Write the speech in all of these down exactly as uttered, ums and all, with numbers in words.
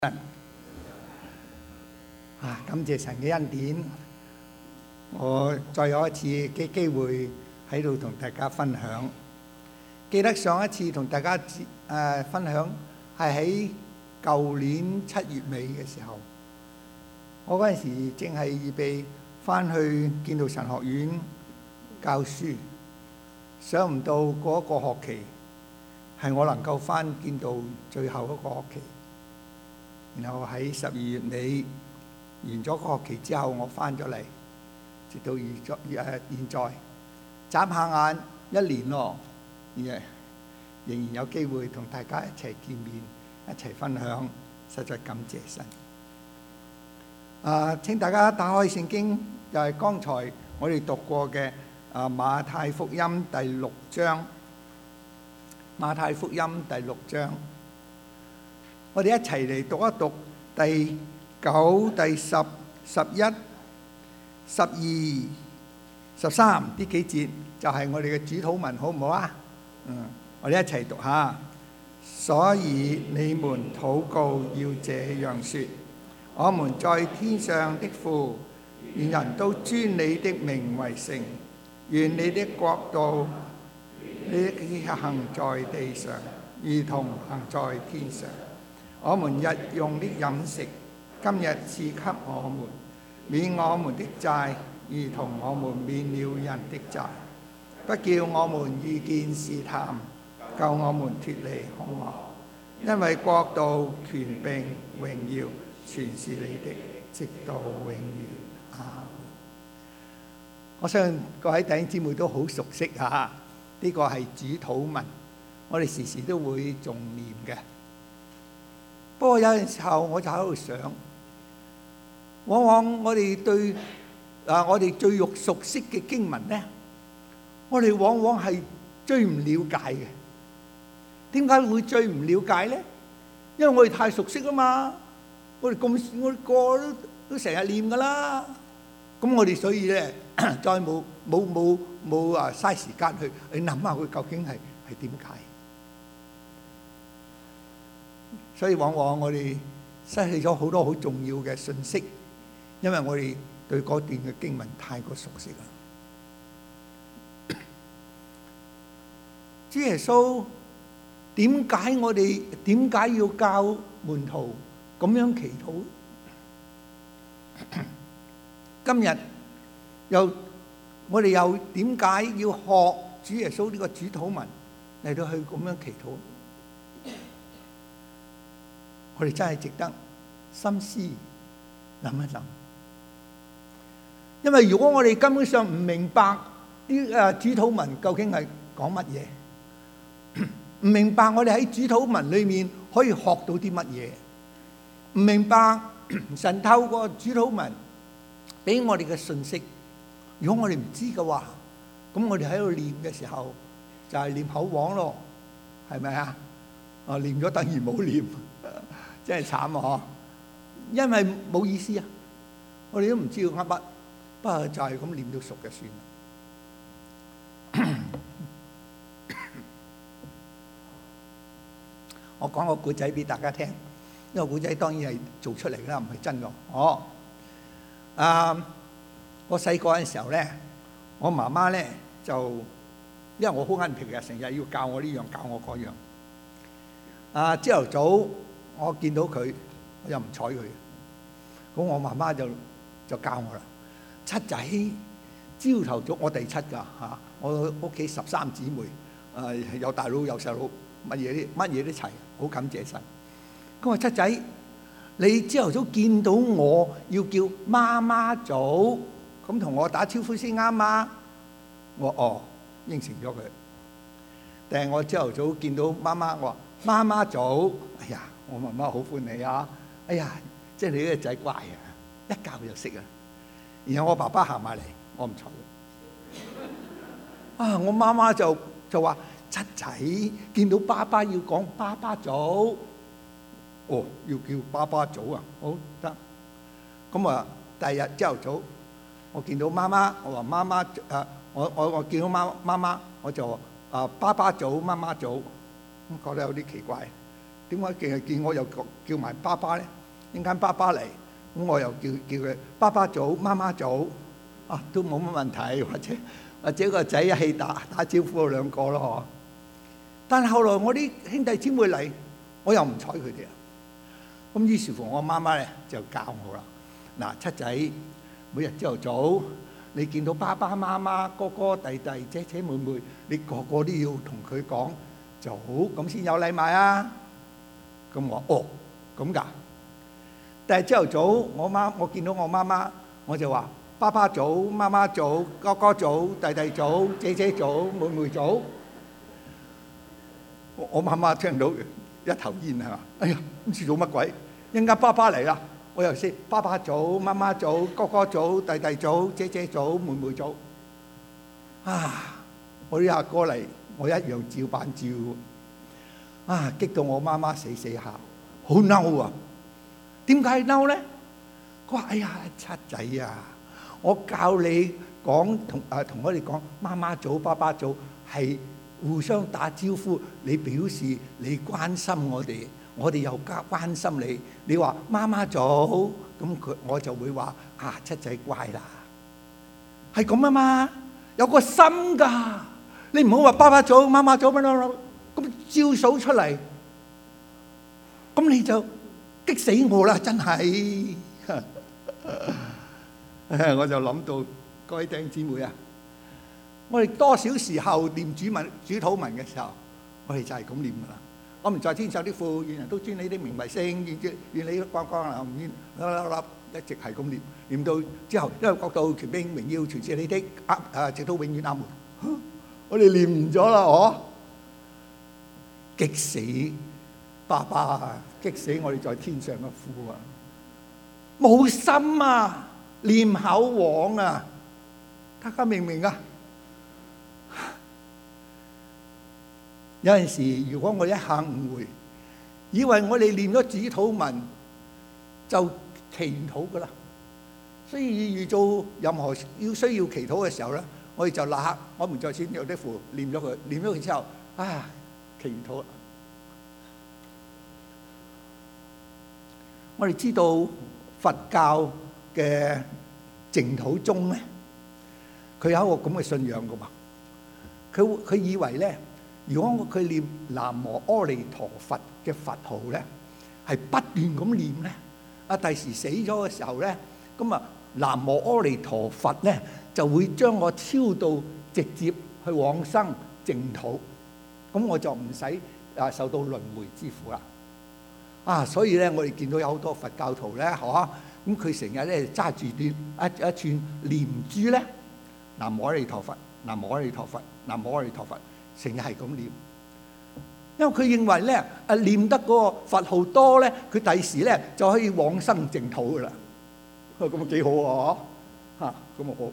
啊！感謝神嘅恩典，我再有一次嘅機會喺度同大家分享。記得上一次同大家誒分享係喺舊年七月尾嘅時候，我嗰陣時正係預備翻去建道神學院教書，想唔到嗰個學期係我能夠翻建道最後一個學期。然後喺十二月尾完咗個學期之後，我翻咗嚟，直到現在誒現在眨下眼一年咯，仍然有機會同大家一齊見面，一齊分享，實在感謝神。啊！請大家打開聖經，就係剛才我哋讀過嘅啊馬太福音第六章，馬太福音第六章。我哋一齊嚟讀一讀第九、第十、十一、十二、十三呢幾節，就係我哋嘅主禱文，好唔好啊？嗯，我哋一齊讀下。所以你們禱告要這樣說：我們在天上的父，願人都尊你的名為聖，願你的國度，你的旨意行在地上，如同行在天上。我們日用的飲食，今日賜給我們，免我們的債，如同我們免了人的債，不叫我們遇見試探，救我們脫離兇惡。因為國度、權柄、榮耀，全是你的，直到永遠。啊！我相信各位弟兄姊妹都好熟悉啊！呢個係主禱文，我哋時時都會重念嘅。不過有陣時候我就喺度想，往往我哋對啊我哋最熟熟悉嘅經文咧，我哋往往係最唔了解嘅。點解會最唔了解咧？因為我哋太熟悉啊嘛，我哋咁我哋個都都成日念噶啦。咁我哋所以咧，再冇冇冇冇啊嘥時間去去諗下佢究竟係係點解。所以往往我哋失去咗好多好重要嘅信息，因為我哋對嗰段嘅經文太過熟悉啦。主耶穌點解我哋點解要教門徒咁樣祈禱？今日又我哋又點解要學主耶穌呢個主禱文嚟到去咁樣祈禱？我哋真係值得深思諗一諗，因為如果我哋根本上唔明白啲誒主禱文究竟係講乜嘢，唔明白我哋喺主禱文裏面可以學到啲乜嘢，唔明白神透過主禱文俾我哋嘅信息，如果我哋唔知嘅話，咁我哋喺度念嘅時候就係念口簧咯，係咪啊？啊，念咗等於冇念。真係慘啊！因為冇意思啊，我哋都唔知道噏乜，不過就係咁念到熟嘅算啦。我講個故仔俾大家聽，因為故仔當然係做出嚟啦，唔係真嘅。哦，啊，我細個嗰陣時候咧，我媽媽咧就因為我好硬皮嘅，成日要教我呢樣教我嗰樣。啊，朝頭早。我見到佢，我又唔睬佢。咁我媽媽就就教我啦。七仔，朝頭早我第七㗎嚇，我屋企十三姊妹，誒有大佬有細佬，乜嘢啲乜嘢都齊，好感謝神。咁我七仔，你朝頭早見到我要叫媽媽早，咁同我打招呼先啱嘛？我哦應承咗佢。但係我朝頭早見到媽媽，我話媽媽早，哎呀！我媽媽好歡喜啊！哎呀，即係你呢個仔乖啊，一教就識啊。然後我爸爸行埋嚟，我唔睬佢。啊，我媽媽就就話：七仔見到爸爸要講爸爸早。哦，要叫爸爸早啊，好得。咁啊，第二日朝頭早，我見到媽媽，我話媽媽誒，我我我見到媽媽媽，我就話啊爸爸早，媽媽早，咁覺得有啲奇怪。 點解淨係見我又叫埋爸爸咧？一陣間爸爸嚟，咁我又叫叫佢爸爸早、媽媽早，啊都冇乜問題，或者或者個仔一起打打招呼兩個咯。但係後來我啲兄弟姊妹嚟，我又唔睬佢哋啊。咁於是乎我媽媽咧就教我啦。嗱，七仔，每日朝頭早你見到爸爸媽媽、哥哥弟弟、姐姐妹妹，你個個都要同佢講早，咁先有禮貌啊。咁我哦咁㗎。但係朝頭早我媽我見到我媽媽，我就話爸爸早、媽媽早、哥哥早、弟弟早、姐姐早、妹妹早。我我媽媽聽到一頭煙係嘛？哎呀，唔知做乜鬼？一陣間爸爸嚟啦，我又識爸爸早、媽媽早、哥哥早、弟弟早、姐姐早、妹妹早。啊！我啲阿哥嚟，我一樣照辦照。啊！激到我媽媽死死下，好嬲啊！點解嬲咧？佢話：哎呀，七仔啊，我教你講同誒同我哋講媽媽早、爸爸早係互相打招呼，你表示你關心我哋，我哋又加關心你。你話媽媽早，咁佢我就會話啊，七仔乖啦，係咁啊嘛，有個心㗎。你唔好話爸爸早、媽媽早乜乜咁照數出嚟，咁你就激死我啦！真係，我就諗到各位弟兄姊妹啊，我哋多少時候念主文、主禱文嘅時候，我哋就係咁念噶啦。我們在天上的父，願人都尊你的名為聖，願願你光光臨，願粒粒粒一直係咁念，念到之後，因為國度、權柄、榮耀全是你的，啊啊，直到永遠阿門。我哋念唔咗啦，嗬！激死爸爸啊！激死我哋在天上嘅父啊！冇心啊，念口簧啊！大家明唔明啊？有陣時，如果我一下誤會，以為我哋念咗主禱文就祈完禱噶啦，所以遇做任何要需要祈禱嘅時候咧，我哋就立刻我們在天上的父念咗佢，念咗佢之後，啊，祈完禱啦。我哋知道佛教嘅淨土宗咧，佢有一個咁嘅信仰噶嘛。佢佢以為咧，如果佢念南無阿彌陀佛嘅佛號咧，係不斷咁念咧，啊第時死咗嘅時候咧，咁啊南無阿彌陀佛咧就會將我超度直接去往生淨土，咁我就唔使啊受到輪迴之苦啦。啊，所以咧，我哋見到有好多佛教徒咧，嚇咁佢成日咧揸住段一一串念珠咧，南無阿彌陀佛，南無阿彌陀佛，南無阿彌陀佛，成日係咁念。因為佢認為咧，啊念得嗰個佛號多咧，佢第時咧就可以往生淨土噶啦。咁啊幾好啊！嚇咁啊好。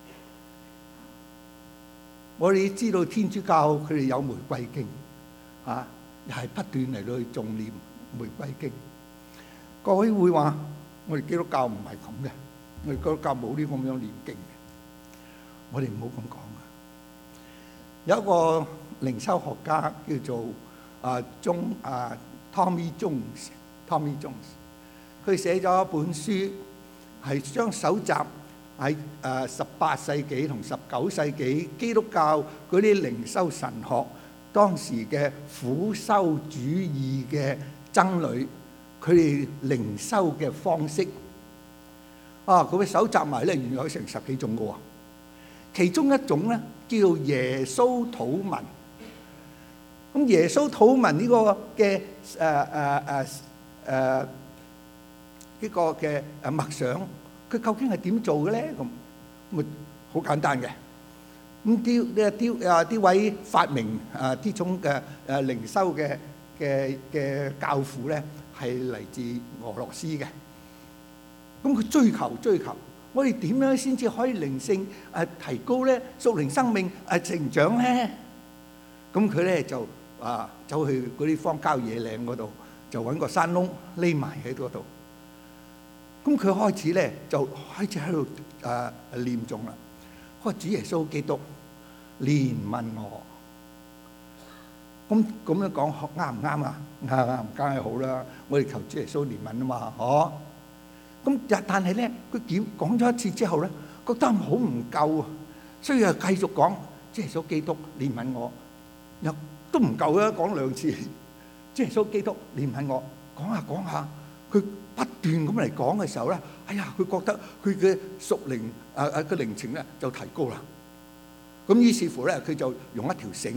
我哋知道天主教佢哋有玫瑰經，嚇又係不斷嚟到去誦念玫瑰經。各位會話我哋基督教唔係咁嘅，我哋基督教冇呢咁樣念經嘅。我哋唔好咁講啊！有一個靈修學家叫做啊中啊 Tommy Jones，Tommy Jones， 佢寫咗一本書，係將搜集喺誒十八世紀同十九世紀基督教嗰啲靈修神學當時嘅苦修主義嘅僧侶，佢哋靈修嘅方式啊，佢會搜集埋咧，原來有成十幾種嘅喎。其中一種咧叫做耶穌禱文。咁耶穌禱文呢個嘅誒誒誒誒呢個嘅誒默想，佢究竟係點做嘅咧？咁咪好簡單嘅。咁啲呢啲啊啲位發明啊呢種嘅誒靈修嘅嘅嘅教父咧，係嚟自俄羅斯嘅。咁佢追求追求，我哋點樣先至可以靈性誒提高咧？屬靈生命誒成長咧？咁佢咧就啊走去嗰啲荒郊野嶺嗰度，就揾個山窿匿埋喺嗰度。咁佢開始咧就開始喺度誒念誦啦。佢話主耶穌基督憐憫我， 咁咁樣講啱唔啱啊？啱啱梗係好啦！我哋求主耶穌憐憫啊嘛，嗬。咁但係咧，佢講講咗一次之後咧，覺得好唔夠啊，所以又繼續講，主耶穌基督憐憫我，又都唔夠啊，講兩次，主耶穌基督憐憫我，講下講下，佢不斷咁嚟講嘅時候咧，哎呀，佢覺得佢嘅屬靈啊啊嘅靈情咧就提高啦。咁於是乎咧，佢就用一條繩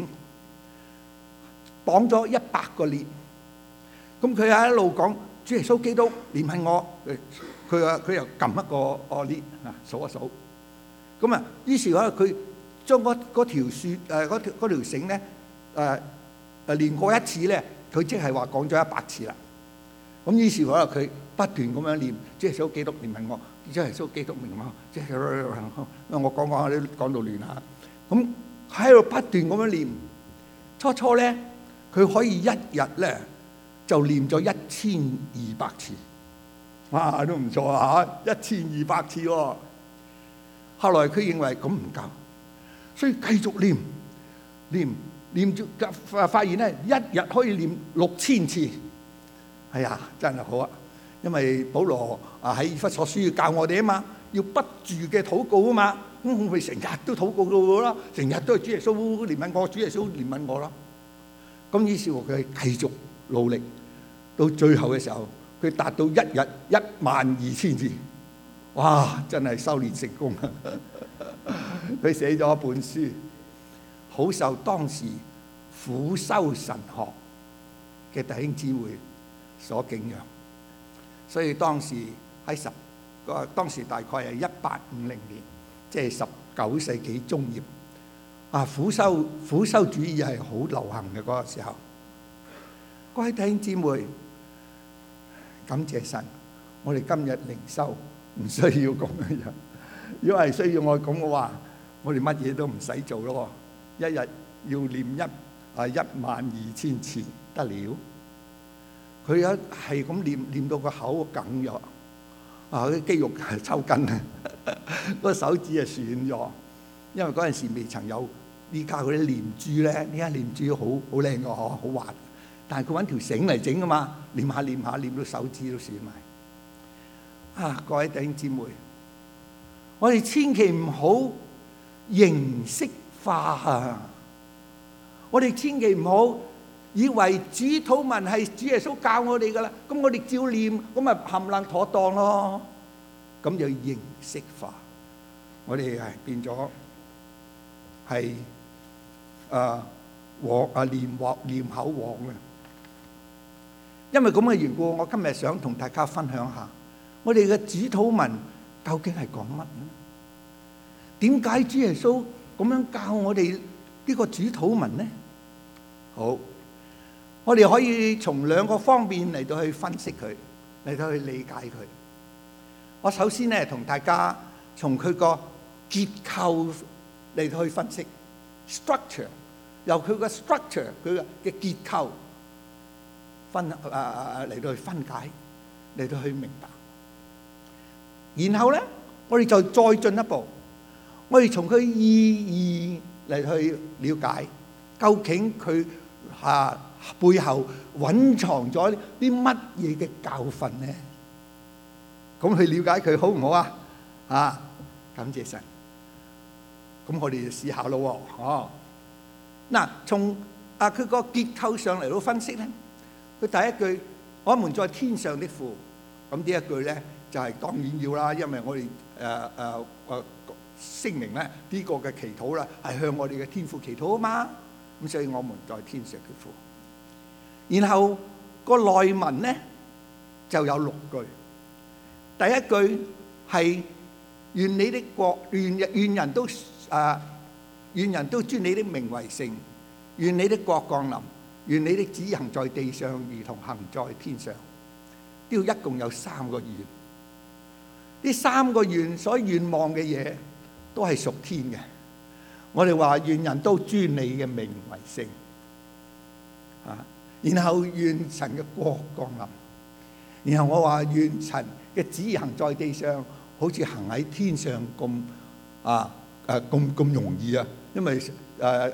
綁咗一百個列。咁佢喺一路講主耶穌基督憐憫我，佢啊佢又撳一個個列啊數一數。咁啊，於是咧佢將嗰嗰條樹誒嗰條嗰條繩咧誒誒連過一次咧，佢即係話講咗一百次啦。咁於是乎咧，佢不斷咁樣念主耶穌基督憐憫我，主耶穌基督憐憫我，即係我講講下啲講到亂嚇。咁喺度不斷咁樣念，初初咧佢可以一日咧就念咗一千二百次，哇都唔錯啊嚇，一千二百次喎。後來佢認為咁唔夠，所以繼續念念念住，發現咧一日可以念六千次。係啊，真係好啊！因為保羅啊喺以弗所書要教我哋啊嘛，要不住嘅禱告啊嘛。咁我咪成日都禱告到啦，成日都係主耶穌憐憫我，主耶穌憐憫我啦。咁於是乎佢繼續努力，到最後嘅時候，佢達到一日一萬二千字。哇！真係修煉成功啊！佢寫咗一本書，好受當時苦修神學嘅弟兄姊妹所敬仰。所以當時喺十個當時大概係一八五零年。即係十九世紀中葉啊，苦修苦修主義係好流行嘅嗰個時候。各位弟兄姊妹，感謝神，我哋今日靈修唔需要咁樣。如果係需要我咁嘅話，我哋乜嘢都唔使做咯。一日要念一啊一萬二千次得了。佢有係咁念念到個口梗咗。啊！啲肌肉係抽筋啊，個手指係損咗，因為嗰陣時未曾有依家嗰啲念珠咧，呢家念珠好好靚個嗬，好滑。但係佢揾條繩嚟整噶嘛，念下念下念到手指都損埋。啊！各位弟兄姊妹，我哋千祈唔好形式化啊！我哋千祈唔好以為主禱文係主耶穌教我哋噶啦，咁我哋照念，咁咪冚唪唥妥當咯。咁就形式化，我哋係變咗係誒往啊念往念口往嘅。因為咁嘅緣故，我今日想同大家分享下，我哋嘅主禱文究竟係講乜呢？點解主耶穌咁樣教我哋呢個主禱文呢？好。我哋可以從兩個方面嚟到去分析佢，嚟到去理解佢。我首先咧同大家從佢個結構嚟到去分析 structure， 由佢個 structure 佢嘅結構分啊啊嚟到去分解，嚟到去明白。然後咧，我哋就再進一步，我哋從佢意義嚟去了解，究竟佢啊背後蘊藏咗啲乜嘢嘅教訓咧？咁去了解佢好唔好啊？啊，感謝神。咁我哋就試下咯喎。哦，嗱，從啊佢個結構上嚟到分析咧，佢第一句我們在天上的父，咁呢一句咧就係當然要啦，因為我哋誒誒誒聲明咧呢個嘅祈禱啦係向我哋嘅天父祈禱啊嘛。咁所以我們在天上嘅父。然後個內文咧就有六句。第一句係願你的國，願願人都啊，願人都尊你的名為聖，願你的國降臨，願你的旨意行在地上，如同行在天上。呢度一共有三個願，呢三個願所願望嘅嘢都係屬天嘅。我哋話願人都尊你嘅名為聖啊。然後願神嘅國降臨，然後我話願神嘅旨意行在地上，好似行喺天上咁啊誒咁咁容易啊！因為誒誒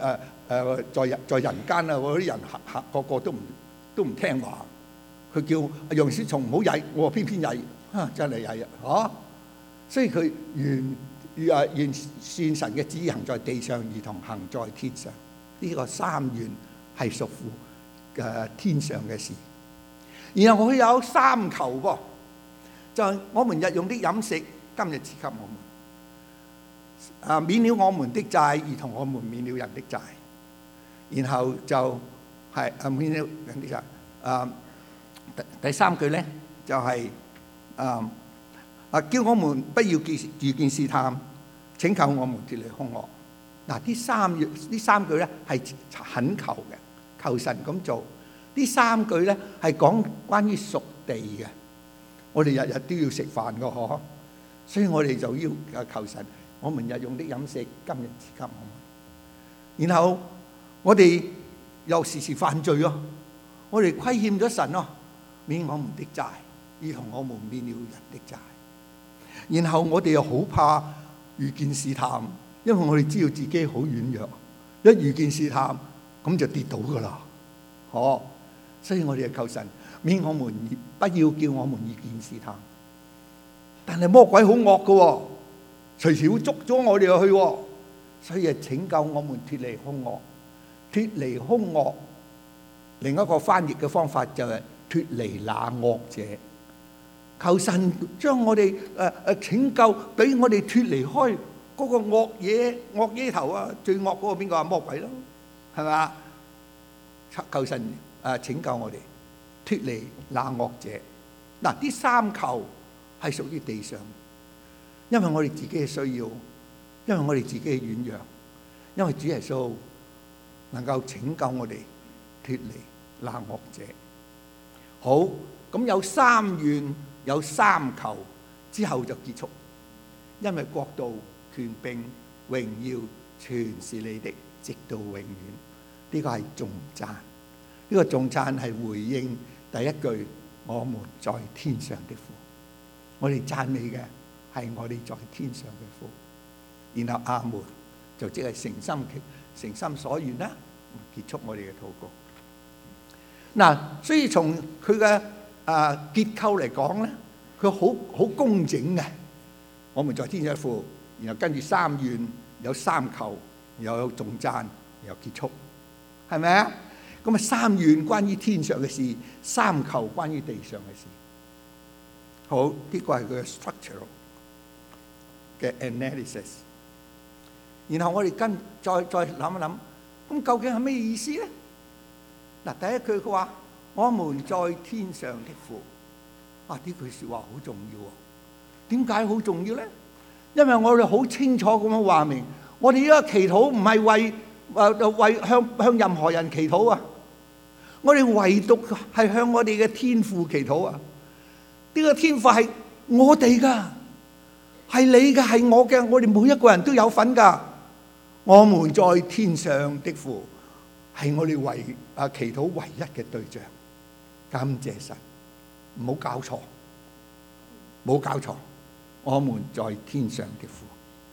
誒在人在人間啊，嗰啲人嚇嚇個個都唔都唔聽話。佢叫楊雪松唔好曳，我話偏偏曳，啊真係曳啊嚇！所以佢完誒完善神嘅旨意行在地上，如同行在天上。呢、這個三願係屬乎嘅天上嘅事。然後佢有三求噃，就係我們日用的飲食，今日賜給我們。啊，免了我們的債，如同我們免了人的債。然後就係啊免了人的債。啊，第第三句咧就係啊啊叫我們不要遇遇見試探，請求我們脫離兇惡。嗱，呢三句呢三句咧係懇求嘅，求神咁做。呢三句咧係講關於屬地嘅。我哋日日都要食飯噶嗬，所以我哋就要啊求神，我們日用的飲食今日賜給我們。然後我哋又時時犯罪咯，我哋虧欠咗神咯，免我們的債，如同我們免了人的債。然後我哋又好怕遇見試探，因為我哋知道自己好軟弱，一遇見試探咁就跌倒噶啦，嗬。所以我哋就求神，免我們不要叫我們遇見試探。但係魔鬼好惡噶，隨時會捉咗我哋去，所以啊拯救我們脫離兇惡。脫離兇惡，另一個翻譯嘅方法就係脫離那惡者。求神將我哋誒誒拯救，俾我哋脫離開嗰個惡嘢惡嘢頭啊！最惡嗰個邊個啊？魔鬼咯，係嘛？求神誒拯救我哋脫離那惡者。嗱，呢三求係屬於地上，因為我哋自己嘅需要，因為我哋自己嘅軟弱，因為主耶穌能夠拯救我哋脫離那惡者。好，咁有三願有三求之後就結束，因為國度、權柄、榮耀全是你的，直到永遠。呢個係頌讚，呢個頌讚係回應第一句我們在天上的父。我哋讚美嘅係我哋在天上嘅父，然後阿門就即係誠心誠心所願啦，結束我哋嘅禱告。嗱，所以從佢嘅啊結構嚟講咧，佢好好工整嘅。我們在天上嘅父，然後跟住三願有三求，然後有頌讚，然後結束，係咪啊？咁啊，三願關於天上嘅事，三求關於地上嘅事。好，呢個係佢嘅 structural 嘅 analysis。然後我哋跟再再諗一諗，咁究竟係咩意思咧？嗱，第一句佢話：我們在天上的父。啊，呢句説話好重要喎。點解好重要咧？因為我哋好清楚咁樣話明，我哋呢個祈禱唔係為誒為向向任何人祈禱啊！我哋唯獨係向我哋嘅天父祈禱啊！呢個天父係我哋噶，係你嘅，係我嘅，我哋每一個人都有份噶。我們在天上的父係我哋唯啊祈禱唯一嘅對象。感謝神，唔好搞錯，冇搞錯。我們在天上的父。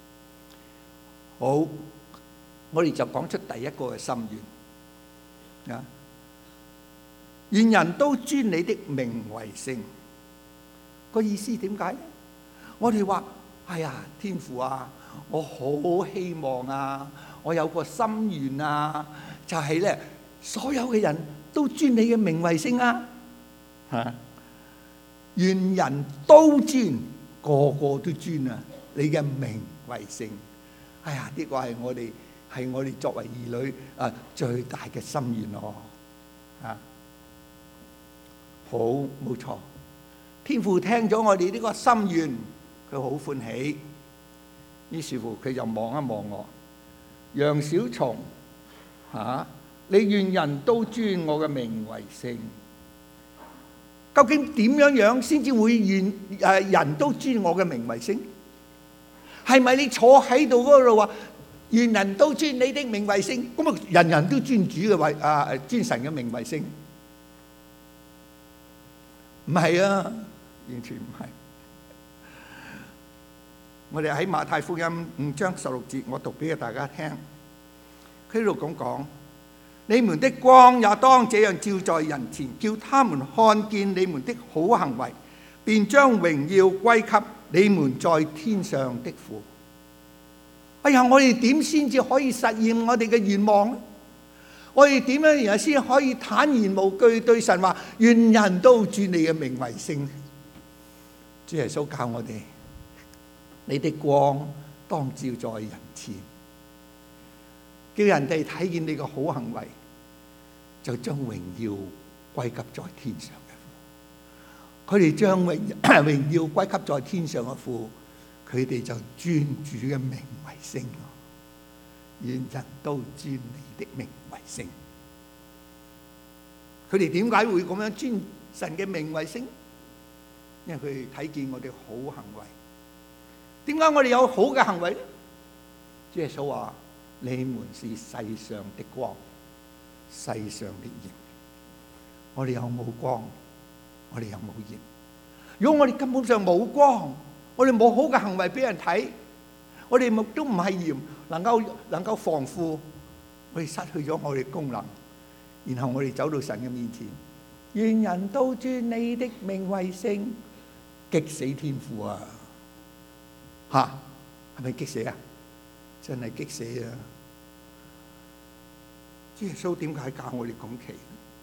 好，我哋就講出第一個嘅心願啊！願人都尊你的名為聖。個意思點解？我哋話：哎呀，天父啊，我好希望啊，我有個心願啊，就係咧，所有嘅人都尊你嘅名為聖啊！嚇，願人都尊，個個都尊啊！你嘅名為聖。哎呀，呢個係我哋係我哋作為兒女啊最大嘅心願咯！啊，好，冇錯。天父聽咗我哋呢個心願，佢好歡喜。於是乎，佢就望一望我，楊小松嚇，你願人都尊我嘅名為聖。究竟點樣樣先至會願誒人都尊我嘅名為聖？係咪你坐喺度嗰度話願人都尊你的名為聖？咁啊，人人都尊主嘅為啊尊神嘅名為聖？唔係啊，完全唔係。我哋喺馬太福音五章十六節，我讀俾大家聽。 佢喺度咁講：你們的光也當這樣照在人前，叫他們看見你們的好行為，便將榮耀歸給你們在天上的父。哎呀，我哋點先至可以實現我哋嘅願望呢？我哋點樣然後先可以坦然無懼對神話，願人都尊你嘅名為聖？主耶穌教我哋：你的光當照在人前，叫人哋睇見你嘅好行為，就將榮耀歸給在天上嘅父。佢哋將榮榮耀歸給在天上嘅父，佢哋就尊主嘅名為聖。願人都尊你的名為聖。佢哋點解會咁樣尊神嘅名為聖？因為佢哋睇見我哋好行為。點解我哋有好嘅行為呢？主耶穌話：你們是世上的光，世上的鹽。我哋有冇光？我哋有冇鹽？如果我哋根本上冇光，我哋冇好嘅行為俾人睇，我哋亦都唔係鹽，能夠能夠防腐，我哋失去咗我哋功能，然後我哋走到神嘅面前，願人都尊你的名為聖，激死天父啊！吓，係咪激死啊？真係激死啊！主耶穌點解教我哋講奇？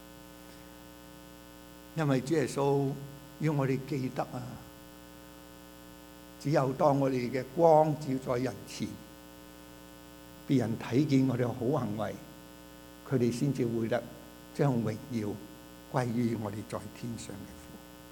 因為主耶穌要我哋記得啊，只有當我哋嘅光照在人前，別人睇見我哋嘅好行為，佢哋先至會得將榮耀歸於我哋在天上嘅父。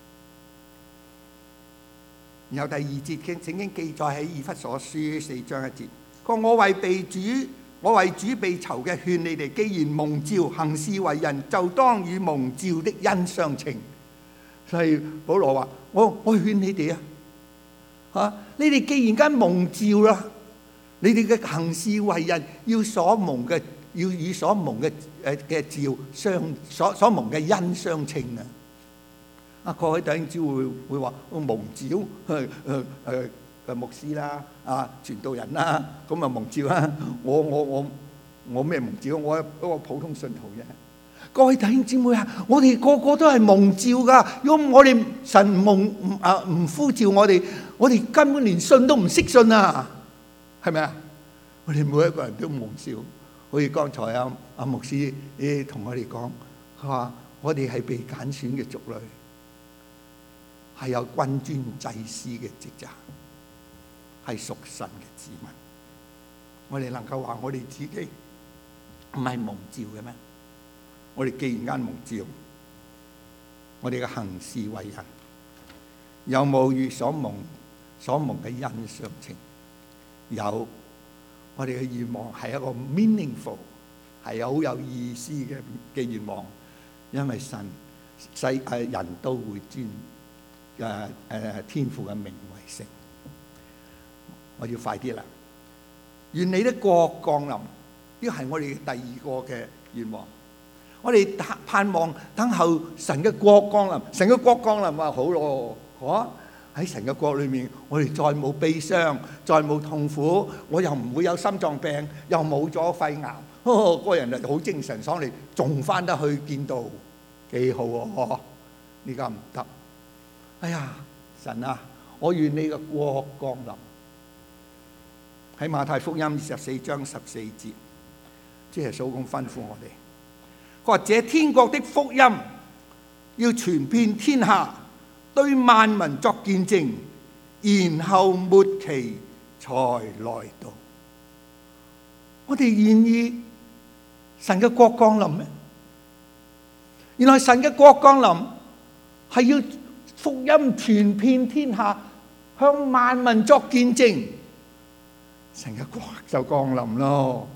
然後第二節經聖經記載喺以弗所書四章一節，佢話：我為被主，我為主被囚嘅，勸你哋，既然蒙召行事為人，就當與蒙召的恩相稱。所以保羅話：我我勸你哋啊，吓，你哋既然間蒙召啦，你哋嘅行事為人要所蒙嘅，要與所蒙嘅誒嘅召相所所蒙嘅恩相稱啊！啊，各位弟兄姊妹會會話：我蒙召誒誒誒誒牧師啦，啊傳道人啦，咁啊蒙召啦。我我我我咩蒙召？我一個普通信徒啫。各位弟兄姊妹啊，我哋個個都係蒙召噶。如果我哋神蒙啊唔呼召我哋，我哋根本連信都唔識信啊，係咪啊？我哋每一個人都蒙召。好似剛才阿阿牧師誒同我哋講，佢話我哋係被揀選嘅族類，係有君尊祭司嘅職責，係屬神嘅子民。我哋能夠話我哋自己唔係蒙召嘅咩？我哋既然間蒙召，我哋嘅行事為人有冇與所蒙所蒙嘅恩相稱？有。我哋嘅願望係一個 meaningful， 係好有意思嘅嘅願望，因為神世誒人都會尊誒誒天父嘅名為聖。我要快啲啦！願你的國降臨，呢個係我哋第二個嘅願望。我哋盼望等候神嘅國降臨，神嘅國降臨話好咯，嚇！喺神嘅國裏面，我哋再冇悲傷，再冇痛苦，我又唔會有心臟病，又冇咗肺癌，哦，個人就好精神爽利，仲翻得去見到，幾好啊！呢家唔得。哎呀，神啊，我願你嘅國降臨。喺馬太福音二十四章十四節，主耶穌咁吩咐我哋，佢話：這天國的福音要傳遍天下，對萬民作見證，然後末期才來到。我哋願意神嘅國降臨咩？原來神嘅國降臨係要福音傳遍天下，向萬民作見證，神嘅國就降臨咯。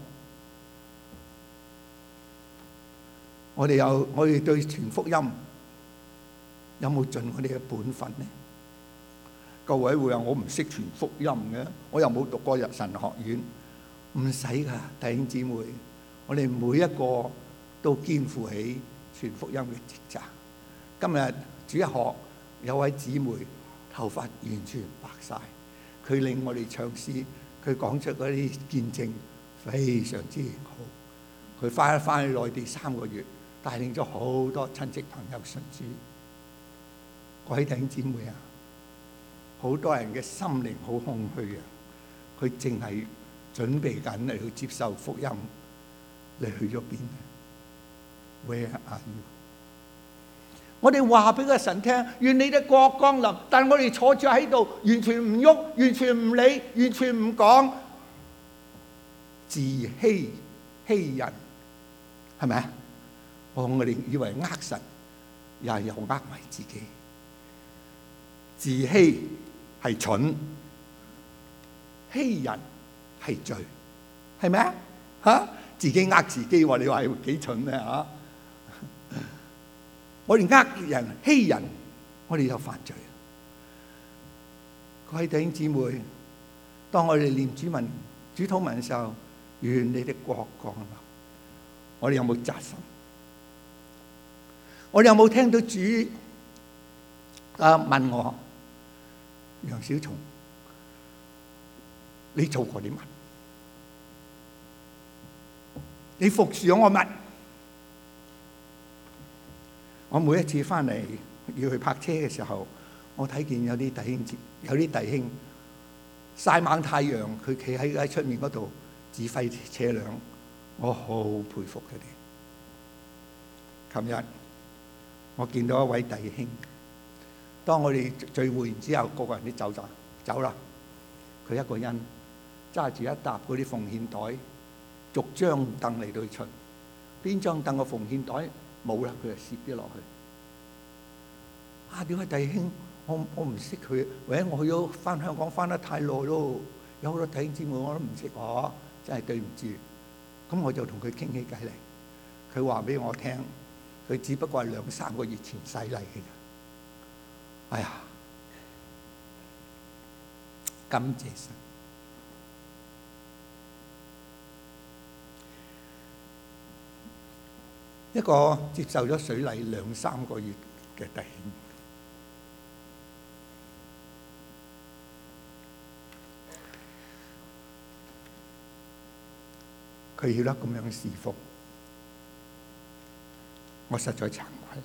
我哋有我哋對傳福音有冇盡我哋嘅本分呢？各位會話我唔識傳福音嘅，我又冇讀過日神學院，唔使噶，弟兄姊妹，我哋每一個都肩負起傳福音嘅職責。今日主日學有位姊妹頭髮完全白晒，佢令我哋唱詩，佢講出嗰啲見證非常之好。 佢翻翻去內地三個月，帶領咗好多親戚朋友信主。各位弟兄姊妹啊，好多人嘅心靈好空虛啊，佢淨係準備緊嚟去接受福音，你去咗邊啊 ？Where are you？ 我哋話俾個神聽，願你的國降臨，但我哋坐住喺度，完全唔喐，完全唔理，完全唔講，自欺欺人，係咪啊？我我哋以為呃神，又又呃埋自己。自欺係蠢，欺人係罪，係咪啊？嚇，自己呃自己，話你話幾蠢咧嚇？我哋呃人欺人，我哋就犯罪。各位弟兄姊妹，當我哋念主文、主禱文嘅時候，願你的國降臨。我哋有冇扎心？我哋有冇聽到主啊問我？楊小松，你做過啲乜？你服侍咗我乜？我每一次翻嚟要去泊車嘅時候，我睇見有啲弟兄有啲弟兄曬猛太陽，佢企喺喺出面嗰度指揮車輛，我好佩服佢哋。琴日我見到一位弟兄。當我哋聚會完之後，個個人都走咗走啦。佢一個人揸住一沓嗰啲奉獻袋，逐張凳嚟到巡。邊張凳個奉獻袋冇啦，佢就攝咗落去。啊！點解弟兄？我我唔識佢，或者我去咗翻香港翻得太耐咯，有好多弟兄姊妹我都唔識我，真係對唔住。咁我就同佢傾起偈嚟。佢話俾我聽，佢只不過係兩三個月前洗禮嘅。哎呀，感謝神！一個接受咗水禮兩三個月嘅弟兄，佢要得咁樣侍奉，我實在慚愧。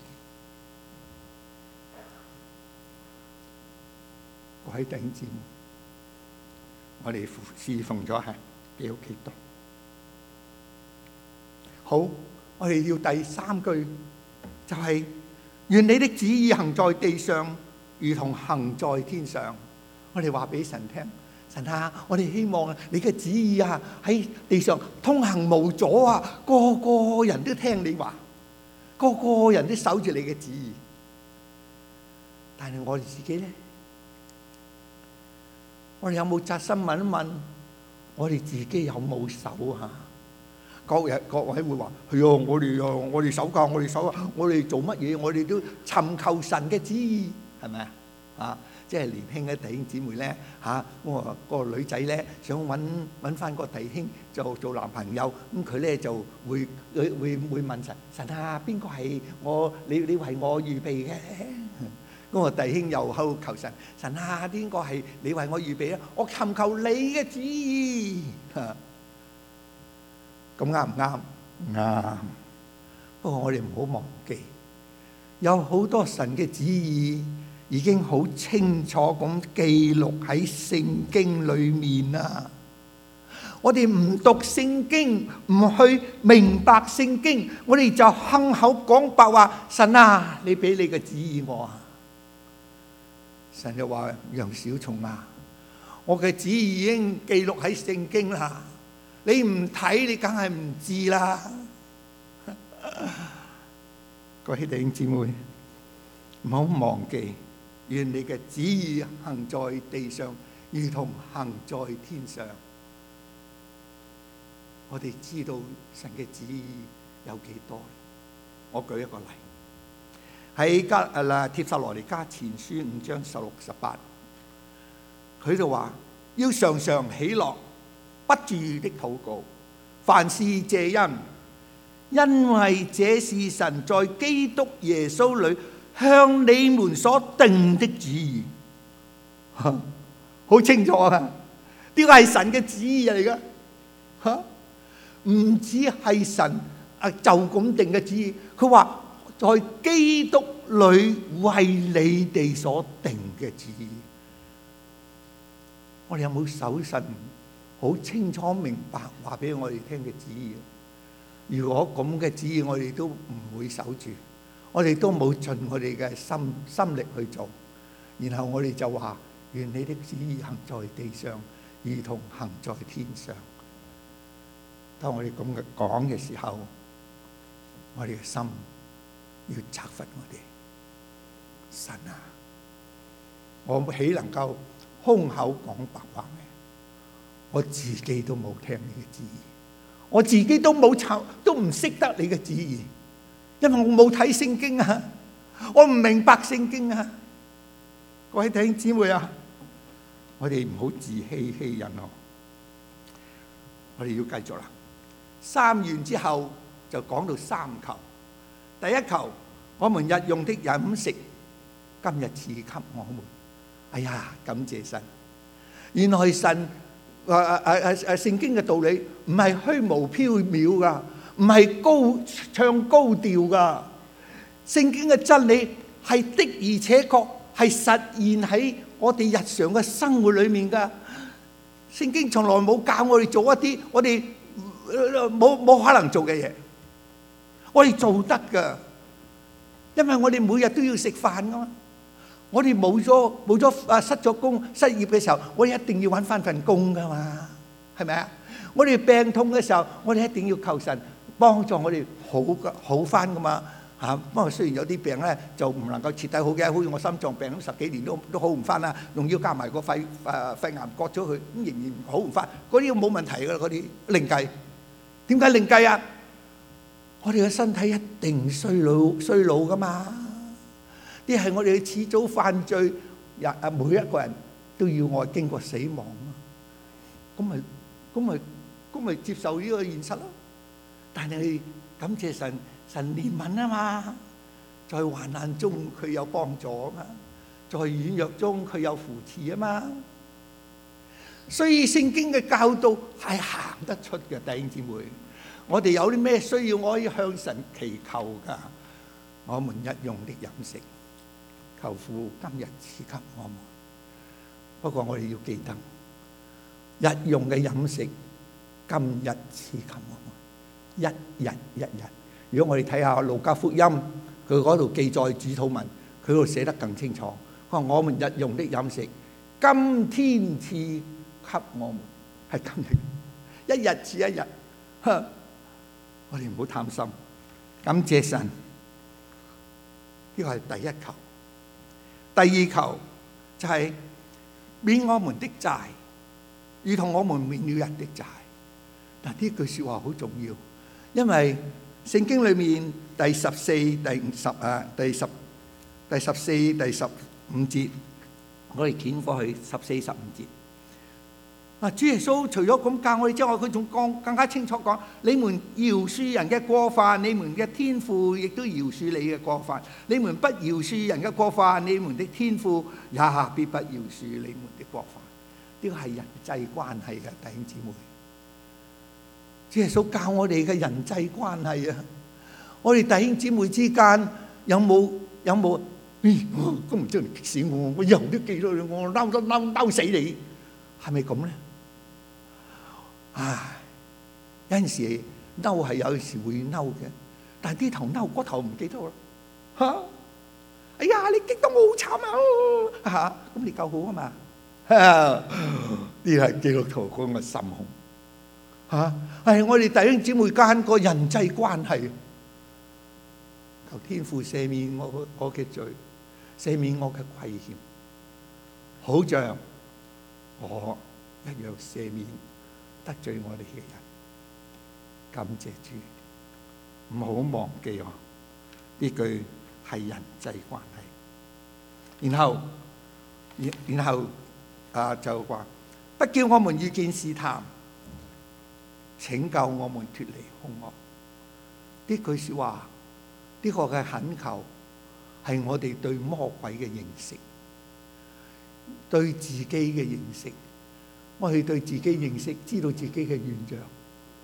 各位弟兄姊妹，我哋侍奉咗係幾好幾多？好，我哋要第三句，就係、是、願你的旨意行在地上，如同行在天上。我哋話俾神聽，神啊，我哋希望你嘅旨意啊喺地上通行無阻啊，個個人都聽你話，個個人都守住你嘅旨意。但係我哋自己咧？我哋有冇扎心問一問？我哋自己有冇守啊？各日各位會話：係啊，我哋啊，我哋守教，我哋守啊，我哋做乜嘢？我哋都尋求神嘅旨意，係咪啊？啊，即係年輕嘅弟兄姊妹咧嚇，我話個女仔咧想揾揾翻個弟兄就做男朋友，咁佢咧就會會會會問神：神啊，邊個係我？你你為我預備嘅？咁我弟兄又喺度求神，神啊，邊個係你為我預備咧？我尋求你嘅旨意。咁啱唔啱？啱。不過我哋唔好忘記，有好多神嘅旨意已經好清楚咁記錄喺聖經裏面啦。我哋唔讀聖經，唔去明白聖經，我哋就哼口講白話：神啊，你俾你嘅旨意我啊！神就話：楊小松啊，我嘅旨意已經記錄喺聖經啦，你唔睇，你梗係唔知啦。各位弟兄姊妹，唔好忘記，願你嘅旨意行在地上，如同行在天上。我哋知道神嘅旨意有幾多？我舉一個例。喺加啊啦帖撒羅尼迦前書五章十六十八，佢就話要常常喜樂，不住的禱告，凡事謝恩，因為這是神在基督耶穌裏向你們所定的旨意。好清楚啊！呢個係神嘅旨意嚟噶嚇。 唔止係神啊就咁定嘅旨意，佢話在基督裏為你哋所定嘅旨意。我哋有冇守神好清楚明白話俾我哋聽嘅旨意？如果咁嘅旨意我哋都唔會守住，我哋都冇盡我哋嘅心心力去做，然後我哋就話願你的旨意行在地上，如同行在天上。當我哋咁嘅講嘅時候，我哋嘅心要責罰我哋。神啊，我豈能夠空口講白話咩？我自己都冇聽你嘅旨意，我自己都冇抄，都唔識得你嘅旨意，因為我冇睇聖經啊，我唔明白聖經啊。各位弟兄姊妹啊，我哋唔好自欺欺人哦。我哋要繼續啦。三願之後就講到三求。第一求，我們日用的飲食，今日賜給我們。哎呀，感謝神！原來神誒誒誒誒聖經嘅道理唔係虛無縹緲噶，唔係高唱高調噶。聖經嘅真理係的而且確係實現喺我哋日常嘅生活裏面噶。聖經從來冇教我哋做一啲我哋冇冇可能做嘅嘢，我哋做得噶，因為我哋每日都要食飯噶嘛。我哋冇咗冇咗啊失咗工失業嘅時候，我哋一定要揾翻份工噶嘛，係咪啊？我哋病痛嘅時候，我哋一定要求神幫助我哋好嘅好翻噶嘛嚇。不過雖然有啲病咧就唔能夠徹底好嘅，好似我心臟病咗十幾年都都好唔翻啦，仲要加埋個肺誒肺癌割咗佢，咁仍然好唔翻。嗰啲冇問題噶啦，嗰啲另計。點解另計啊？我哋嘅身體一定衰老衰老噶嘛。啲係我哋始早犯罪，日啊每一個人都要我經過死亡啊！咁咪咁咪咁咪接受呢個現實咯。但係感謝神，神憐憫啊嘛，在患難中佢有幫助啊嘛，在軟弱中佢有扶持啊嘛。所以聖經嘅教導係行得出嘅，弟兄姊妹。我哋有啲咩需要，我可以向神祈求㗎。我們日用的飲食，求父今日賜給我們。不過我哋要記得，日用嘅飲食今日賜給我們，一日一日。如果我哋睇下路加福音，佢嗰度記載主禱文，佢嗰度寫得更清楚。佢話我們日用的飲食，今天賜給我們，係今日，一日賜一日。我哋唔好貪心，感謝神。呢個係第一求。第二求就係免我們的債，如同我們免了人的債。嗱，呢句説話好重要，因為聖經裏面第十四、第五十啊、第十、第十四、第十五節，我哋捲過去十四、十五節。啊，主耶穌除咗咁教我哋之外，佢仲講更加清楚講：你們饒恕人嘅過犯，你們嘅天父亦都饒恕你嘅過犯；你們不饒恕人嘅過犯，你們的天父也必不饒恕你們的過犯。呢個係人際關係嘅，弟兄姊妹。主耶穌教我哋嘅人際關係啊！我哋弟兄姊妹之間有冇有冇？咦，咁唔知你激死我，我以後都記到你，我嬲都嬲嬲死你，係咪咁咧？唉，有陣時嬲係有時會嬲嘅，但係啲頭嬲嗰頭唔記得啦嚇！哎呀，你激到我好慘啊嚇！咁你夠好啊嘛？呢係基督徒嗰個心胸嚇，係我哋弟兄姊妹間個人際關係。求天父赦免我我嘅罪，赦免我嘅虧欠，好像我一樣赦免得罪我哋嘅人。感謝主，唔好忘記我呢句係人際關係。然後，然後啊就話不叫我們遇見試探，拯救我們脫離兇惡。呢句説話，呢個嘅懇求係我哋對魔鬼嘅認識，對自己嘅認識。我哋對自己認識，知道自己嘅軟弱，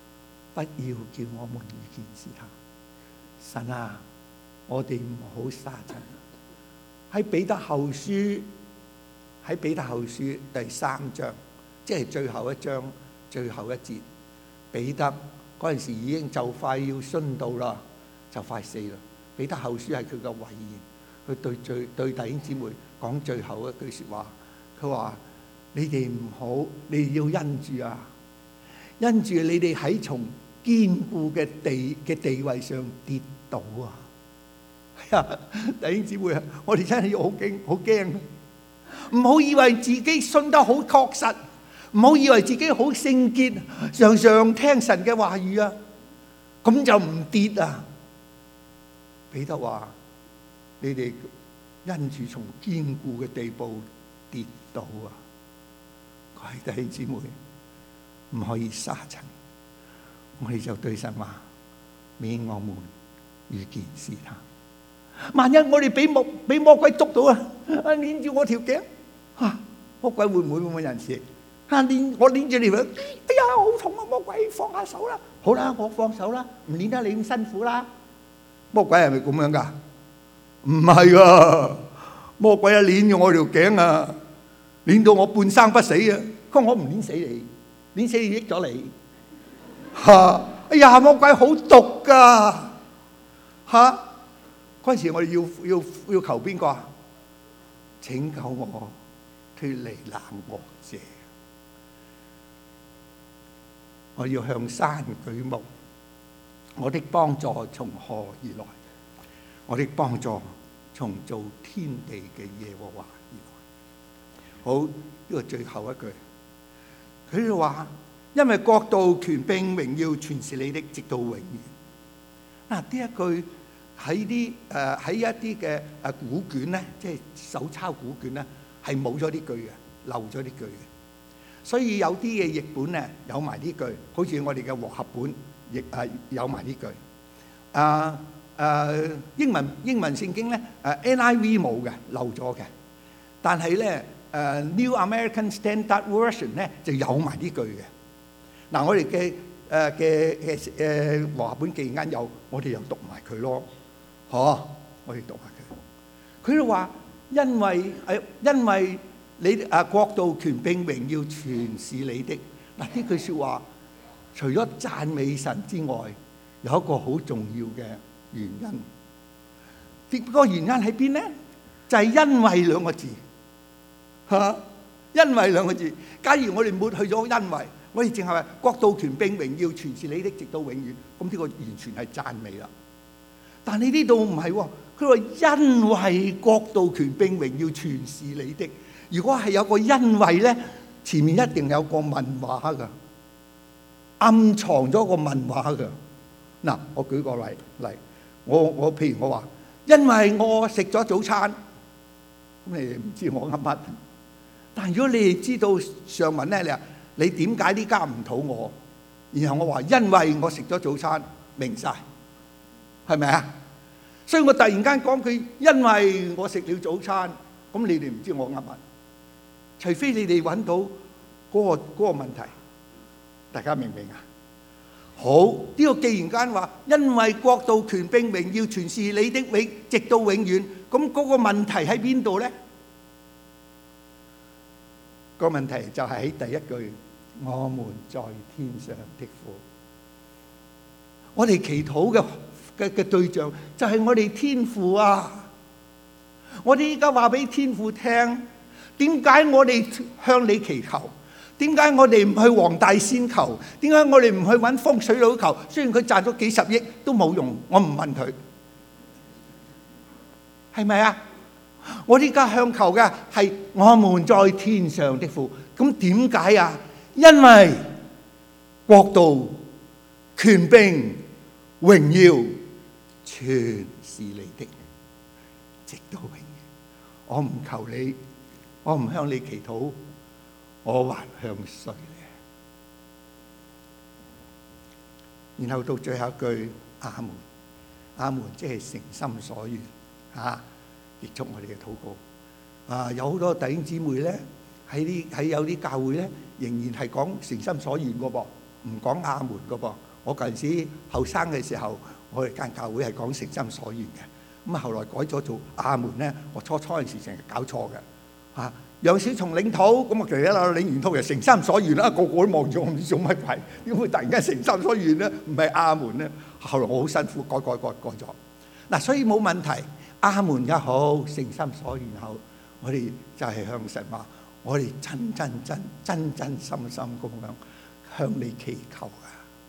不要叫我們遇見試探。神啊，我哋唔好沙塵。喺彼得後書，喺彼得後書第三章，即係最後一章最後一節，彼得嗰陣時已經就快要殉道啦，就快死啦。彼得後書係佢嘅遺言，佢對最對弟兄姊妹講最後一句説話，佢話：你哋唔好，你哋要因住啊，因住你哋喺從堅固嘅地嘅地位上跌倒啊！係啊，弟兄姊妹啊，我哋真係要好驚，好驚！唔好以為自己信得好確實，唔好以為自己好聖潔，常常聽神嘅話語啊，咁就唔跌啊！彼得話：你哋因住從堅固嘅地步跌倒啊！各位弟兄姊妹，唔可以沙塵。我哋就對神話：免我們遇見試探。萬一我哋俾魔俾魔鬼捉到啊，啊捏住我條頸，啊魔鬼會唔會咁嘅人事？啊捏我捏住你，哎呀好痛啊！魔鬼放下手啦，好啦，我放手啦，唔捏得你咁辛苦啦。魔鬼係咪咁樣噶？唔係噶，魔鬼啊捏住我條頸啊，捏到我半生不死啊！佢話我唔捏死你，捏死你益咗你。嚇！哎呀，魔鬼好毒噶嚇！嗰陣時我哋要要要求邊個啊？拯救我脫離冷惡者。我要向山舉目，我的幫助從何而來？我的幫助從造天地嘅耶和華而來。好，呢個最後一句，佢就話：因為國度、權柄、榮耀，全是你的，直到永遠。嗱，呢一句喺啲誒喺一啲嘅誒古卷咧，即係手抄古卷咧，係冇咗呢句嘅，漏咗呢句嘅。所以有啲嘅譯本咧有埋呢句，好似我哋嘅和合本亦係有埋呢句。啊誒英文英文聖經咧誒 N I V 冇嘅，漏咗嘅。但係咧誒 New American Standard Version 咧就有埋呢句嘅。嗱，我哋嘅誒嘅嘅誒和合本既然間有，我哋又讀埋佢咯，嗬，我哋讀埋佢。佢就話：因為誒，因為你誒國度、權柄、榮耀，全是你的。嗱，呢句説話，除咗讚美神之外，有一個好重要嘅原因。啲個原因喺邊咧？就係因為兩個字嚇，因為兩個字。假如我哋抹去咗因為，我哋淨係話國度、權柄、榮耀，全是你的，直到永遠。咁呢個完全係讚美啦。但係呢度唔係喎，佢話因為國度、權柄、榮耀，全是你的。如果係有個因為咧，前面一定有個問話㗎，暗藏咗個問話㗎。嗱，我舉個例例，我我譬如我話，因為我食咗早餐，咁你哋唔知我噏乜。但係如果你哋知道上文咧，你話你點解呢家唔肚餓？然後我話因為我食咗早餐，明晒，係咪啊？所以我突然間講句因為我食了早餐，咁你哋唔知我噏乜。除非你哋揾到嗰個嗰個問題，大家明唔明啊？好，呢個既然間話因為國度、權柄、榮耀，全是你的，永直到永遠，咁嗰個問題喺邊度咧？個問題就係喺第一句，我們在天上的父。我哋祈禱嘅嘅嘅對象就係我哋天父啊！我哋依家話俾天父聽，點解我哋向你祈求？點解我哋唔去黃大仙求？點解我哋唔去揾風水佬求？雖然佢賺咗幾十億都冇用，我唔問佢，係咪啊？我依家向求嘅係我們在天上的父。咁點解啊？因為國度、權柄、榮耀，全是你的，直到永遠。我唔求你，我唔向你祈禱，我還向誰呢？然後到最後一句，阿門，阿門，即係誠心所願啊！結束我哋嘅禱告啊！有好多弟兄姊妹咧，喺啲喺有啲教會咧，仍然係講誠心所願嘅噃，唔講阿門嘅噃。 我嗰陣時後生嘅時候，我哋間教會係講誠心所願嘅，咁啊後來改咗做阿門咧，我初初嗰陣時成日搞錯嘅嚇。楊小松領土，咁啊其實一路領完土就誠心所願啦，個個都望住我唔知做乜鬼，點會突然間誠心所願咧？唔係阿門咧？後來我好辛苦改改改改咗。嗱，所以冇問題，阿門也好，誠心所願好，我哋就係向神話，我哋真真真真真心心咁樣向你祈求啊！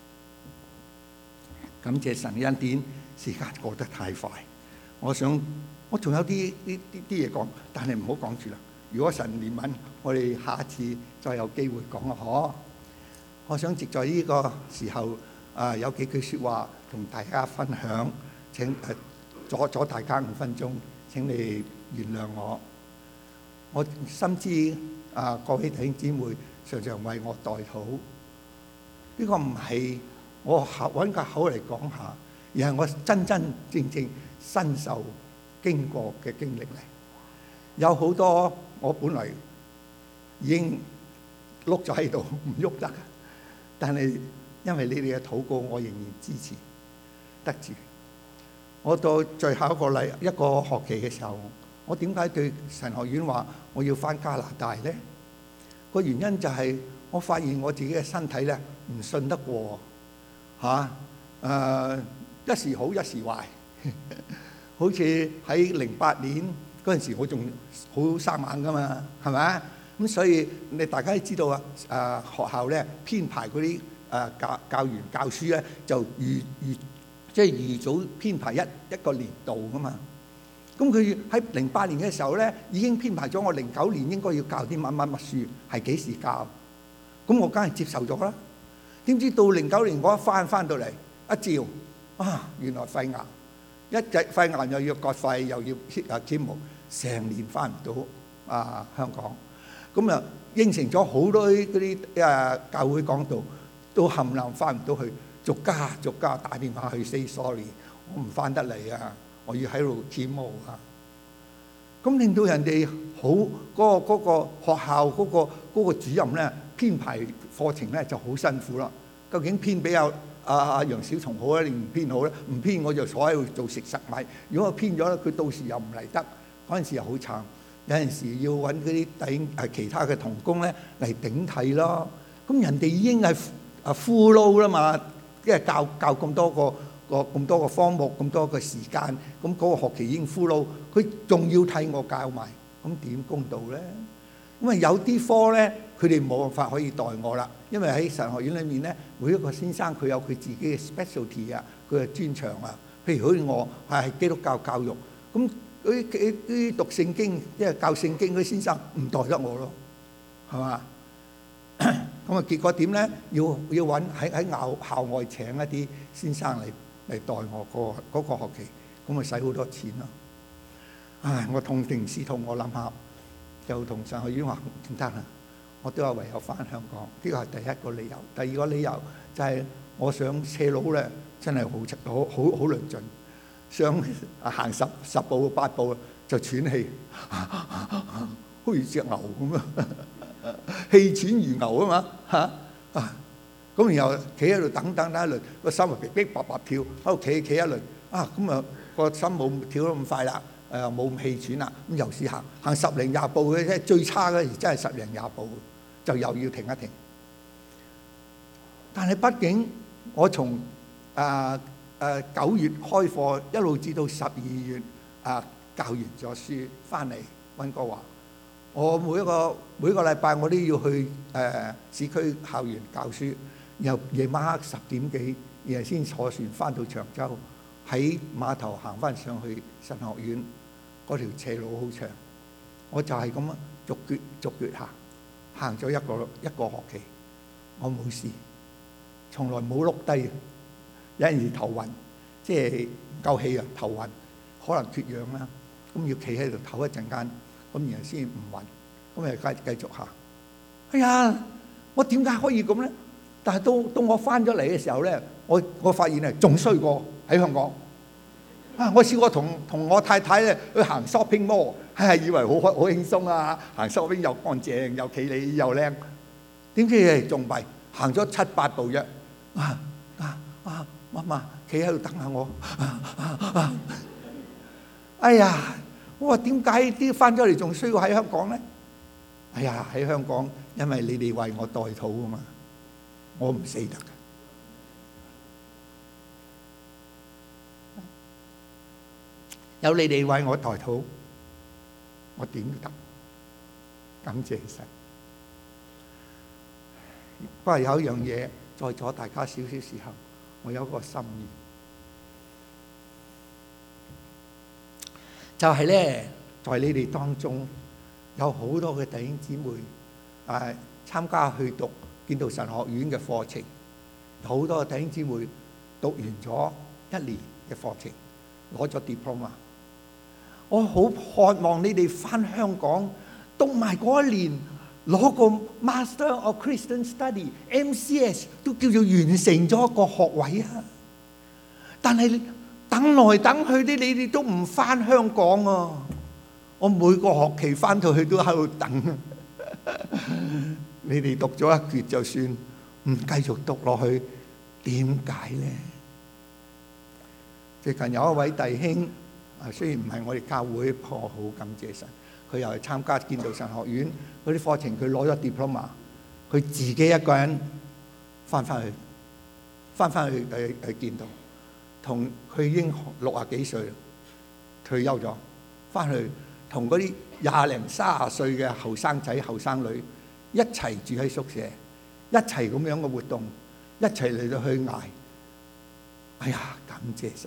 感謝神恩典，時間過得太快，我想我仲有啲啲啲啲嘢講，但係唔好講住啦。如果神憐憫，我哋下一次再有機會講啊！嗬，我想藉在呢個時候啊，有幾句説話同大家分享。請誒阻阻大家五分鐘，請你原諒我。我深知啊，各位弟兄姊妹常常為我代禱。呢個唔係我口揾個口嚟講下，而係我真真正正身受經過嘅經歷嚟。有好多我本來已經碌咗喺度唔喐得，但係因為你哋嘅禱告，我仍然支持得住。我到最後一個禮一個學期嘅時候，我點解對神學院話我要返加拿大呢？個原因就係我發現我自己嘅身體咧唔信得過嚇，誒、啊呃、一時好一時壞，好似喺零八年嗰陣時我仲好生猛噶嘛，係咪？咁所以你大家都知道啊，誒、呃、學校咧編排嗰啲誒教教員教書咧就預預。即係預早編排一一個年度噶嘛，咁佢喺零八年嘅時候咧，已經編排咗我零九年應該要教啲乜乜乜書，係幾時教？咁我梗係接受咗啦。點知到零九年我一翻翻到嚟一照啊，原來肺癌，一隻肺癌又要割肺，又要啊簽毛，成年翻唔到啊香港。咁啊應承咗好多嗰啲誒教會講道，都冚唪唥翻唔到去。逐家逐家打電話去 say sorry， 我唔翻得嚟啊！我要喺度簽毛啊！咁令到人哋好嗰個嗰個學校嗰個嗰個主任咧編排課程咧就好辛苦啦。究竟編俾阿阿阿楊小松好咧，定唔編好咧？唔編我就坐喺度做食實米。如果我編咗咧，佢到時又唔嚟得，嗰陣時又好慘。有陣時要揾嗰啲弟誒其他嘅同工咧嚟頂替咯。咁人哋已經係啊 full load 啦嘛。因為教教咁多個個咁多個科目咁多個時間，咁嗰個學期已經 full load，佢仲要替我教埋，咁點公道咧？因為有啲科咧，佢哋冇辦法可以代我啦。因為喺神學院裏面咧，每一個先生佢有佢自己嘅 specialty 啊，佢嘅專長啊。譬如好似我係基督教教育，咁嗰啲啲讀聖經，即係教聖經嗰啲先生唔代得我咯，係嘛？咁啊，結果點咧？要要揾喺喺校校外請一啲先生嚟嚟代我個嗰個學期，咁啊使好多錢咯。唉，我痛定思痛，我諗下就同神學院話唔得啦，我都係唯有翻香港。呢個係第一個理由。第二個理由就係我上斜路咧，真係好好好好論盡，想行十十步八步就喘氣，好似隻牛咁啊！氣喘如牛啊嘛嚇啊！咁然後企喺度等等等一輪，個心啊噼噼啪啪跳，喺度企企一輪啊！咁啊個心冇跳得咁快啦，誒冇咁氣喘啦，咁又試行行十零廿步嘅啫，最差嗰時真係十零廿步就又要停一停。但係畢竟我從誒誒九月開課一路至到十二月啊教完咗書翻嚟溫哥華。我每一個每個禮拜我都要去誒、呃、市區校園教書，然後夜晚黑十點幾，然後先坐船翻到長洲，喺碼頭行翻上去神學院，嗰條斜路好長，我就係咁樣逐橛逐橛行，行咗一個一個學期，我冇事，從來冇碌低，有陣時頭暈，即係唔夠氣啊，頭暈，可能缺氧啦，咁要企喺度唞一陣間。咁然後先唔暈，咁又繼繼續行。哎呀，我點解可以咁咧？但係到到我翻咗嚟嘅時候咧，我我發現係仲衰過喺香港。啊，我試過同同我太太咧去行 shopping mall，係以為好開好輕鬆啊，行 shopping 又乾淨又企理又靚。點知係仲弊，行咗七八步啫。啊啊啊，媽媽企喺度等下我。啊啊啊、哎呀，我話點解啲翻咗嚟仲需要喺香港咧？哎呀，喺香港，因為你哋為我代禱啊嘛，我唔死得嘅。有你哋為我代禱，我點都得。感謝神。不過有一樣嘢，在座大家少少時候，我有一個心意，就係咧，在你哋當中有好多嘅弟兄姊妹誒參加去讀建道神學院嘅課程，好多嘅弟兄姊妹讀完咗一年嘅課程，攞咗 diploma。我好渴望你哋翻香港讀埋嗰一年，攞個 Master of Christian Study M C S 都叫做完成咗一個學位啊！但係等來等去啲，你哋都唔翻香港啊！我每個學期翻到去都喺度等啊！你哋讀咗一橛就算，唔繼續讀落去，點解咧？最近有一位弟兄啊，雖然唔係我哋教會，不過好感謝神。佢又係參加建道神學院嗰啲課程，佢攞咗 diploma， 佢自己一個人翻返去，翻返去誒誒建道，同佢已經六啊幾歲啦，退休咗，翻去同嗰啲廿零三十歲嘅後生仔後生女一齊住喺宿舍，一齊咁樣嘅活動，一齊嚟到去捱。哎呀，感謝神！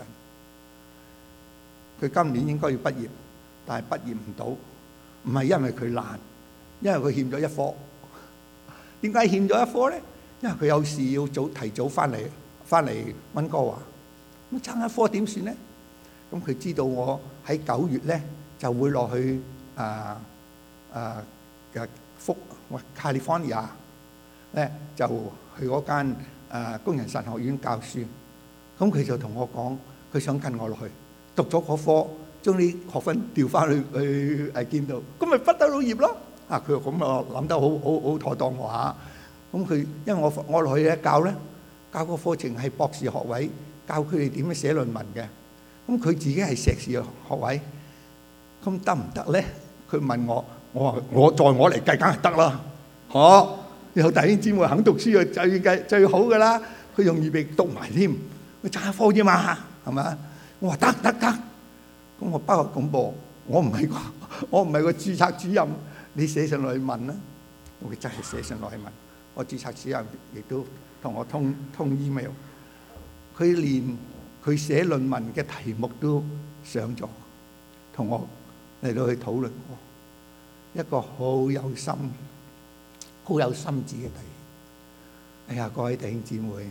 佢今年應該要畢業，但係畢業唔到。唔係因為佢懶，因為佢欠咗一科。點解欠咗一科咧？因為佢有事要早提早翻嚟，翻嚟溫哥華。咁差一科點算咧？咁佢知道我喺九月咧就會落去啊啊嘅福 California 咧，就去嗰間啊工人神學院教書。咁佢就同我講，佢想跟我落去讀咗嗰科。將啲學分調翻去去誒建道，咁咪畢得到業咯。啊，佢話咁啊諗得好好好妥當喎嚇。咁佢因為我我落去咧教咧，教個課程係博士學位，教佢哋點樣寫論文嘅。咁佢自己係碩士學位，咁得唔得咧？佢問我，我話我在我嚟計梗係得啦。嗬，有弟兄姊妹肯讀書啊，最計最好噶啦。佢容易被讀埋添，佢差一科啫嘛，係咪？我話得得得。咁我不過咁噃，我唔係個我唔係個註冊主任，你寫信落去問啦。我真係寫信落去問，我註冊主任亦都同我通通 email。佢連佢寫論文嘅題目都上咗，同我嚟到去討論過。一個好有心、好有心志嘅弟兄。哎呀，各位弟兄姊妹！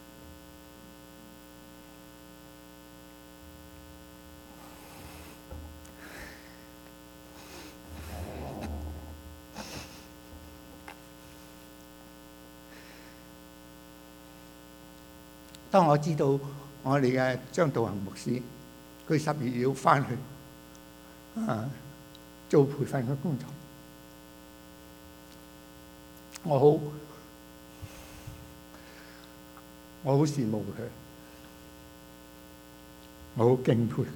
當我知道我哋嘅張道行牧師，佢十月要翻去啊做培訓嘅工作，我好我好羨慕佢，我好敬佩佢。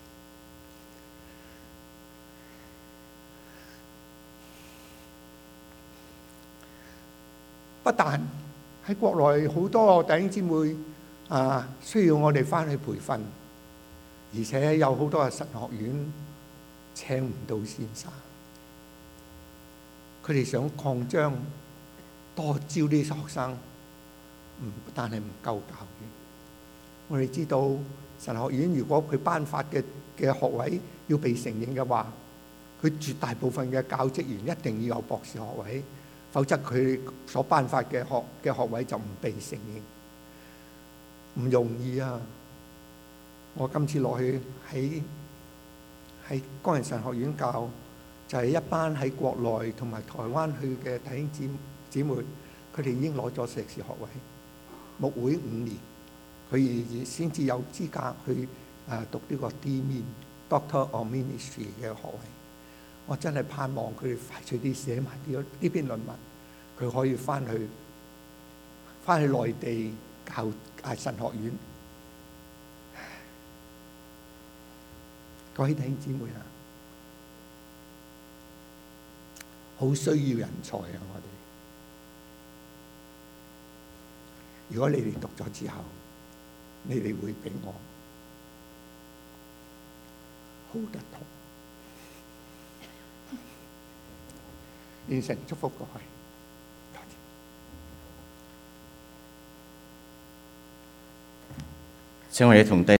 不但喺國內好多弟兄姊妹啊，需要我哋翻去培訓，而且有好多嘅神學院請唔到先生，佢哋想擴張，多招啲學生，唔但係唔夠教員。我哋知道神學院如果佢頒發嘅嘅學位要被承認嘅話，佢絕大部分嘅教職員一定要有博士學位，否則佢所頒發嘅學嘅學位就唔被承認。唔容易啊！我今次落去喺喺工人神學院教，就係一班喺國內同埋台灣去嘅弟兄姊姊妹，佢哋已經攞咗碩士學位，牧會五年，佢哋先至有資格去誒讀呢個 D Min Doctor of Ministry 嘅學位。我真係盼望佢哋快脆啲寫埋呢呢篇論文，佢可以翻去翻去內地教啊神學院。各位弟兄姊妹啊，好需要人才啊！我哋，如果你哋讀咗之後，你哋會比我好得多。願神祝福各位。多謝。 請我哋同弟